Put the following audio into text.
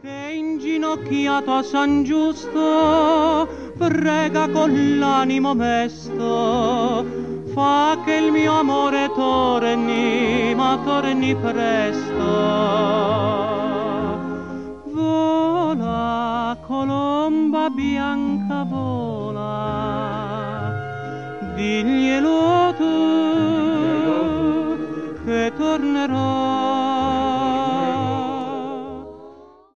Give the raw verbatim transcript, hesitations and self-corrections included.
che inginocchiato a San Giusto prega con l'animo mesto, fa che il mio amore torni, ma torni presto. Vola, colomba bianca, vola, diglielo tu.